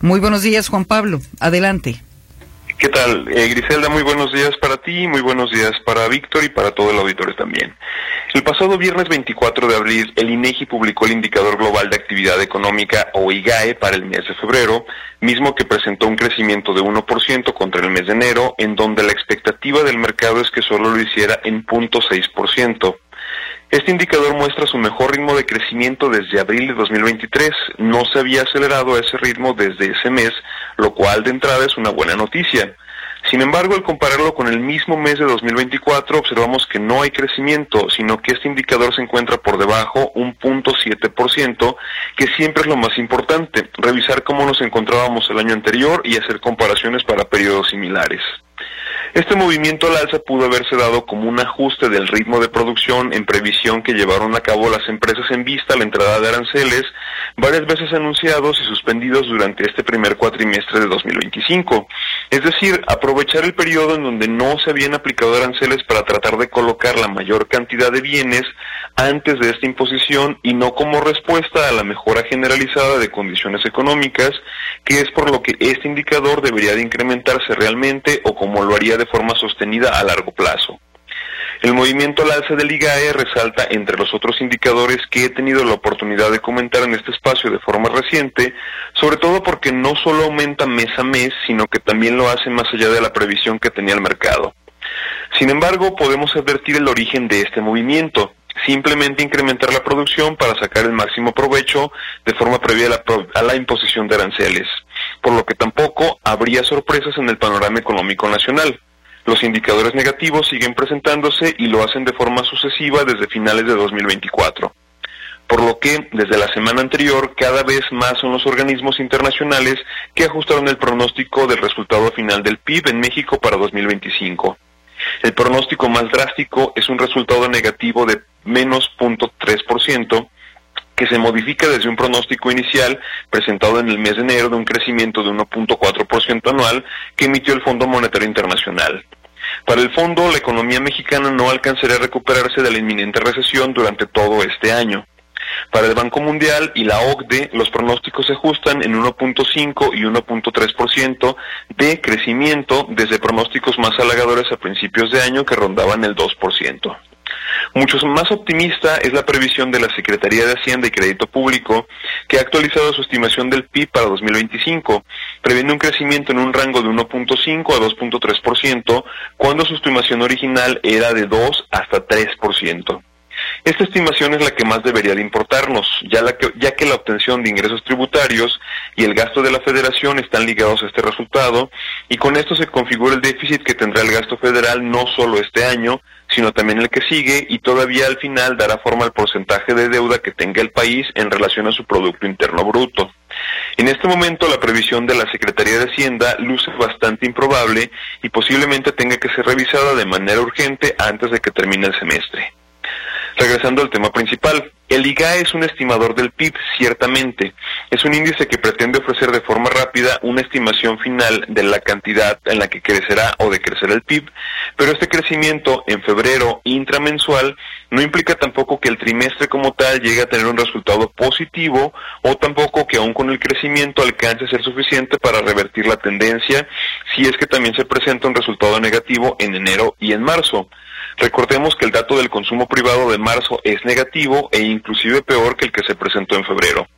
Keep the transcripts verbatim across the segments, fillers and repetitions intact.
Muy buenos días, Juan Pablo. Adelante. ¿Qué tal? Eh, Griselda, muy buenos días para ti, muy buenos días para Víctor y para todo el auditorio también. El pasado viernes veinticuatro de abril, el INEGI publicó el Indicador Global de Actividad Económica, o IGAE, para el mes de febrero, mismo que presentó un crecimiento de uno por ciento contra el mes de enero, en donde la expectativa del mercado es que solo lo hiciera en cero punto seis por ciento. Este indicador muestra su mejor ritmo de crecimiento desde abril de dos mil veintitrés. No se había acelerado a ese ritmo desde ese mes, lo cual de entrada es una buena noticia. Sin embargo, al compararlo con el mismo mes de dos mil veinticuatro, observamos que no hay crecimiento, sino que este indicador se encuentra por debajo un punto siete por ciento, que siempre es lo más importante, revisar cómo nos encontrábamos el año anterior y hacer comparaciones para periodos similares. Este movimiento al alza pudo haberse dado como un ajuste del ritmo de producción en previsión que llevaron a cabo las empresas en vista a la entrada de aranceles, varias veces anunciados y suspendidos durante este primer cuatrimestre de dos mil veinticinco. Es decir, aprovechar el periodo en donde no se habían aplicado aranceles para tratar de colocar la mayor cantidad de bienes antes de esta imposición y no como respuesta a la mejora generalizada de condiciones económicas, que es por lo que este indicador debería de incrementarse realmente o como lo haría de forma sostenida a largo plazo. El movimiento al alza del IGAE resalta entre los otros indicadores que he tenido la oportunidad de comentar en este espacio de forma reciente, sobre todo porque no solo aumenta mes a mes, sino que también lo hace más allá de la previsión que tenía el mercado. Sin embargo, podemos advertir el origen de este movimiento. Simplemente incrementar la producción para sacar el máximo provecho de forma previa a la, a la imposición de aranceles, por lo que tampoco habría sorpresas en el panorama económico nacional. Los indicadores negativos siguen presentándose y lo hacen de forma sucesiva desde finales de dos mil veinticuatro. Por lo que, desde la semana anterior, cada vez más son los organismos internacionales que ajustaron el pronóstico del resultado final del P I B en México para dos mil veinticinco. El pronóstico más drástico es un resultado negativo de menos cero punto tres por ciento, que se modifica desde un pronóstico inicial presentado en el mes de enero de un crecimiento de uno punto cuatro por ciento anual que emitió el Fondo Monetario Internacional. Para el fondo, la economía mexicana no alcanzaría a recuperarse de la inminente recesión durante todo este año. Para el Banco Mundial y la O C D E, los pronósticos se ajustan en uno punto cinco y uno punto tres por ciento de crecimiento desde pronósticos más halagadores a principios de año que rondaban el dos por ciento. Mucho más optimista es la previsión de la Secretaría de Hacienda y Crédito Público, que ha actualizado su estimación del P I B para dos mil veinticinco, previendo un crecimiento en un rango de uno punto cinco a dos punto tres por ciento, cuando su estimación original era de dos hasta tres por ciento. Esta estimación es la que más debería de importarnos, ya, la que, ya que la obtención de ingresos tributarios y el gasto de la Federación están ligados a este resultado, y con esto se configura el déficit que tendrá el gasto federal no solo este año, sino también el que sigue, y todavía al final dará forma al porcentaje de deuda que tenga el país en relación a su Producto Interno Bruto. En este momento la previsión de la Secretaría de Hacienda luce bastante improbable y posiblemente tenga que ser revisada de manera urgente antes de que termine el semestre. Regresando al tema principal, el IGAE es un estimador del P I B, ciertamente. Es un índice que pretende ofrecer de forma rápida una estimación final de la cantidad en la que crecerá o decrecerá el P I B, pero este crecimiento en febrero intramensual no implica tampoco que el trimestre como tal llegue a tener un resultado positivo o tampoco que aún con el crecimiento alcance a ser suficiente para revertir la tendencia si es que también se presenta un resultado negativo en enero y en marzo. Recordemos que el dato del consumo privado de marzo es negativo e inclusive peor que el que se presentó en febrero.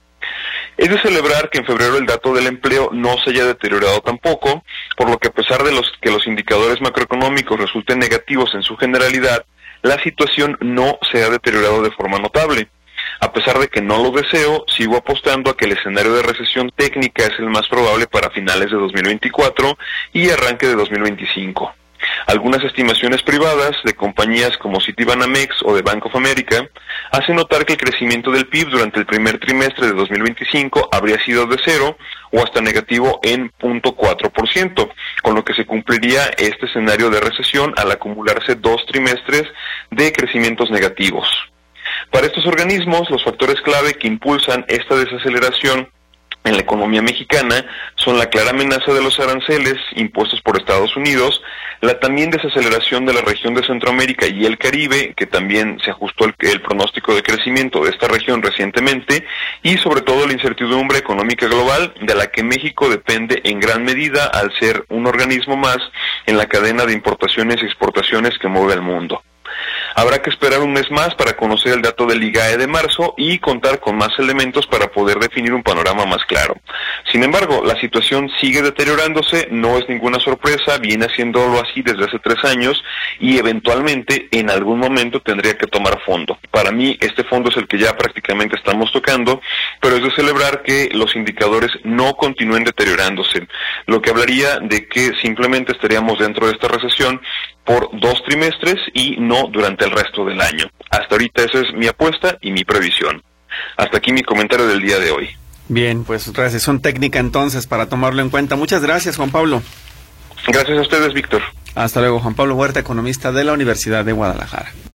Es de celebrar que en febrero el dato del empleo no se haya deteriorado tampoco, por lo que a pesar de los que los indicadores macroeconómicos resulten negativos en su generalidad, la situación no se ha deteriorado de forma notable. A pesar de que no lo deseo, sigo apostando a que el escenario de recesión técnica es el más probable para finales de dos mil veinticuatro y arranque de dos mil veinticinco. Algunas estimaciones privadas de compañías como Citibanamex o de Bank of America hacen notar que el crecimiento del P I B durante el primer trimestre de dos mil veinticinco habría sido de cero o hasta negativo en cero punto cuatro por ciento, con lo que se cumpliría este escenario de recesión al acumularse dos trimestres de crecimientos negativos. Para estos organismos, los factores clave que impulsan esta desaceleración en la economía mexicana son la clara amenaza de los aranceles impuestos por Estados Unidos, la también desaceleración de la región de Centroamérica y el Caribe, que también se ajustó el, el pronóstico de crecimiento de esta región recientemente, y sobre todo la incertidumbre económica global, de la que México depende en gran medida al ser un organismo más en la cadena de importaciones y exportaciones que mueve al mundo. Habrá que esperar un mes más para conocer el dato del I G A E de marzo y contar con más elementos para poder definir un panorama más claro. Sin embargo, la situación sigue deteriorándose, no es ninguna sorpresa, viene haciéndolo así desde hace tres años y eventualmente en algún momento tendría que tomar fondo. Para mí este fondo es el que ya prácticamente estamos tocando, pero es de celebrar que los indicadores no continúen deteriorándose, lo que hablaría de que simplemente estaríamos dentro de esta recesión por dos trimestres y no durante el resto del año. Hasta ahorita esa es mi apuesta y mi previsión. Hasta aquí mi comentario del día de hoy. Bien, pues recesión técnica entonces para tomarlo en cuenta. Muchas gracias, Juan Pablo. Gracias a ustedes, Víctor. Hasta luego, Juan Pablo Huerta, economista de la Universidad de Guadalajara.